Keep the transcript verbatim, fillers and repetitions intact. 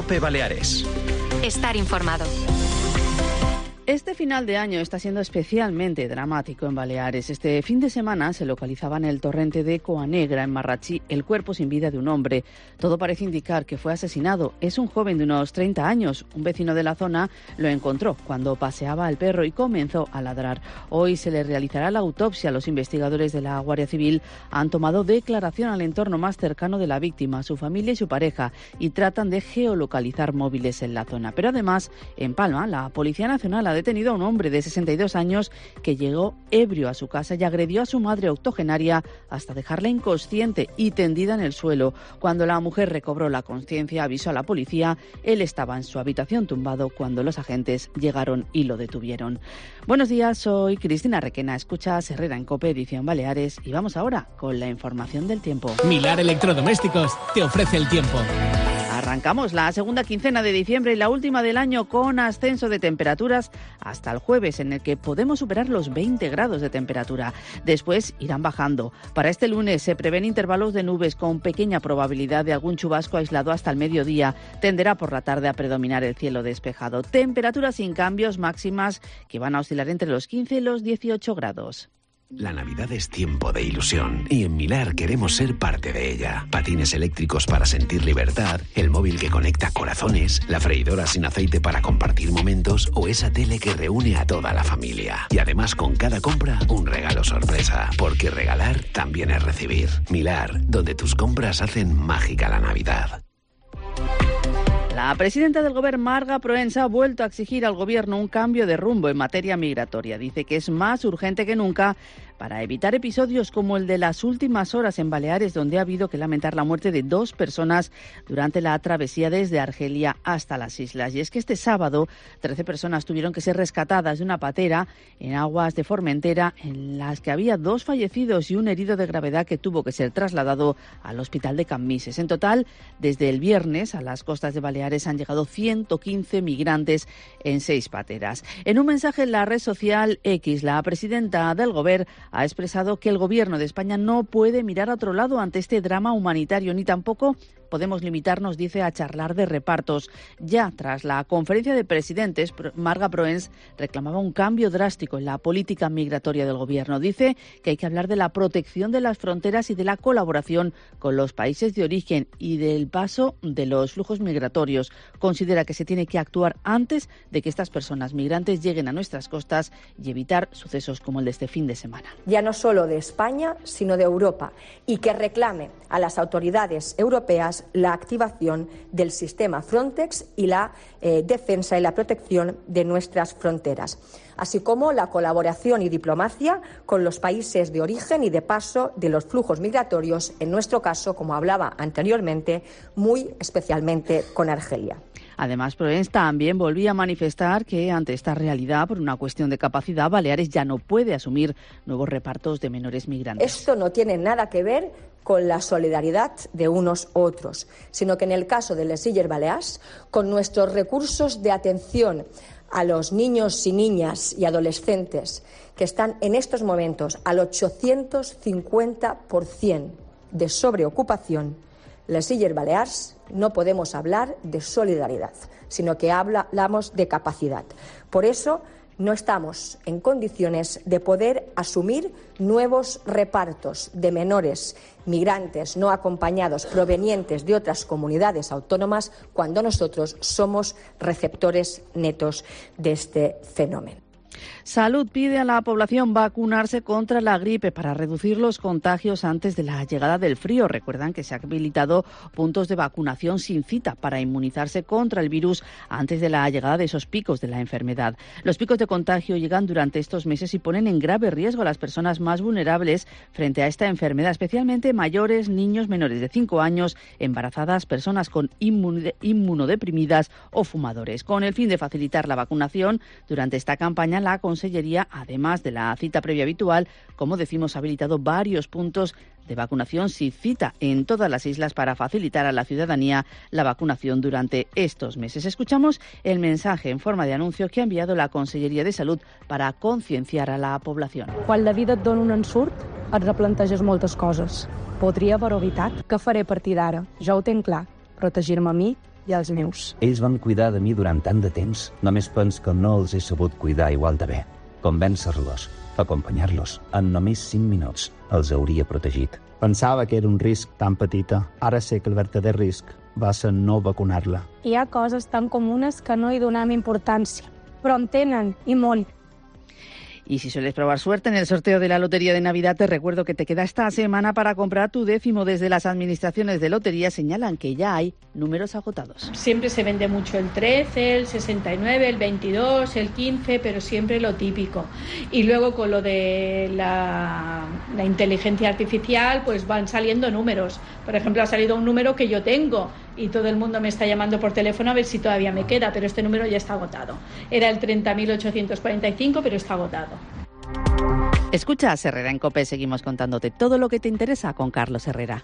COPE Baleares. Estar informado. Este final de año está siendo especialmente dramático en Baleares. Este fin de semana se localizaba en el torrente de Coanegra, en Marratxí, el cuerpo sin vida de un hombre. Todo parece indicar que fue asesinado. Es un joven de unos treinta años. Un vecino de la zona lo encontró cuando paseaba al perro y comenzó a ladrar. Hoy se le realizará la autopsia. Los investigadores de la Guardia Civil han tomado declaración al entorno más cercano de la víctima, su familia y su pareja, y tratan de geolocalizar móviles en la zona. Pero además, en Palma, la Policía Nacional ha detenido a un hombre de sesenta y dos años que llegó ebrio a su casa y agredió a su madre octogenaria hasta dejarla inconsciente y tendida en el suelo. Cuando la mujer recobró la conciencia, avisó a la policía. Él estaba en su habitación tumbado cuando los agentes llegaron y lo detuvieron. Buenos días, soy Cristina Requena. Escuchas Herrera en COPE, edición Baleares, y vamos ahora con la información del tiempo. Milar Electrodomésticos te ofrece el tiempo. Arrancamos la segunda quincena de diciembre y la última del año con ascenso de temperaturas hasta el jueves, en el que podemos superar los veinte grados de temperatura. Después irán bajando. Para este lunes se prevén intervalos de nubes con pequeña probabilidad de algún chubasco aislado hasta el mediodía. Tenderá por la tarde a predominar el cielo despejado. Temperaturas sin cambios, máximas que van a oscilar entre los quince y los dieciocho grados. La Navidad es tiempo de ilusión y en Milar queremos ser parte de ella. Patines eléctricos para sentir libertad, el móvil que conecta corazones, la freidora sin aceite para compartir momentos o esa tele que reúne a toda la familia. Y además con cada compra un regalo sorpresa, porque regalar también es recibir. Milar, donde tus compras hacen mágica la Navidad. La presidenta del Gobierno, Marga Proens, ha vuelto a exigir al Gobierno un cambio de rumbo en materia migratoria. Dice que es más urgente que nunca para evitar episodios como el de las últimas horas en Baleares, donde ha habido que lamentar la muerte de dos personas durante la travesía desde Argelia hasta las islas. Y es que este sábado trece personas tuvieron que ser rescatadas de una patera en aguas de Formentera, en las que había dos fallecidos y un herido de gravedad que tuvo que ser trasladado al hospital de Cammises. En total, desde el viernes a las costas de Baleares han llegado ciento quince migrantes en seis pateras. En un mensaje en la red social X, la presidenta del Gobierno ha expresado que el Gobierno de España no puede mirar a otro lado ante este drama humanitario, ni tampoco podemos limitarnos, dice, a charlar de repartos. Ya tras la conferencia de presidentes, Marga Proens reclamaba un cambio drástico en la política migratoria del Gobierno. Dice que hay que hablar de la protección de las fronteras y de la colaboración con los países de origen y del paso de los flujos migratorios. Considera que se tiene que actuar antes de que estas personas migrantes lleguen a nuestras costas y evitar sucesos como el de este fin de semana. Ya no solo de España, sino de Europa, y que reclame a las autoridades europeas la activación del sistema Frontex y la eh, defensa y la protección de nuestras fronteras, así como la colaboración y diplomacia con los países de origen y de paso de los flujos migratorios, en nuestro caso, como hablaba anteriormente, muy especialmente con Argelia. Además, Proens también volvía a manifestar que ante esta realidad, por una cuestión de capacidad, Baleares ya no puede asumir nuevos repartos de menores migrantes. Esto no tiene nada que ver con la solidaridad de unos u otros, sino que en el caso de les Illes Balears, con nuestros recursos de atención a los niños y niñas y adolescentes que están en estos momentos al ochocientos cincuenta por ciento de sobreocupación, les Illes Balears no podemos hablar de solidaridad, sino que hablamos de capacidad. Por eso no estamos en condiciones de poder asumir nuevos repartos de menores migrantes no acompañados provenientes de otras comunidades autónomas cuando nosotros somos receptores netos de este fenómeno. Salud pide a la población vacunarse contra la gripe para reducir los contagios antes de la llegada del frío. Recuerdan que se han habilitado puntos de vacunación sin cita para inmunizarse contra el virus antes de la llegada de esos picos de la enfermedad. Los picos de contagio llegan durante estos meses y ponen en grave riesgo a las personas más vulnerables frente a esta enfermedad, especialmente mayores, niños menores de cinco años, embarazadas, personas con inmunodeprimidas o fumadores. Con el fin de facilitar la vacunación durante esta campaña, la Consellería, además de la cita previa habitual, como decimos, ha habilitado varios puntos de vacunación sin cita en todas las islas para facilitar a la ciudadanía la vacunación durante estos meses. Escuchamos el mensaje en forma de anuncio que ha enviado la Conselleria de Salud para concienciar a la población. Quan la vida et dona un ensurt, et replanteges moltes coses. Podria haver-ho evitat? Què faré a partir d'ara? Jo ho tenc clar. Protegir-me a mi i als meus. Ells van cuidar de mi durant tant de temps. Només pens que no els he sabut cuidar igual de bé. Convèncer-los, acompanyar-los, en només cinc minuts els hauria protegit. Pensava que era un risc tan petita. Ara sé que el verdader risc va ser no vacunar-la. Hi ha coses tan comunes que no hi donem importància, però en tenen, i molt. Y si sueles probar suerte en el sorteo de la Lotería de Navidad, te recuerdo que te queda esta semana para comprar tu décimo. Desde las administraciones de lotería señalan que ya hay números agotados. Siempre se vende mucho el trece, el sesenta y nueve, el veintidós, el quince, pero siempre lo típico. Y luego con lo de la, la inteligencia artificial, pues van saliendo números. Por ejemplo, ha salido un número que yo tengo y todo el mundo me está llamando por teléfono a ver si todavía me queda, pero este número ya está agotado. Era el treinta mil ochocientos cuarenta y cinco, pero está agotado. Escucha a Herrera en COPE, seguimos contándote todo lo que te interesa con Carlos Herrera.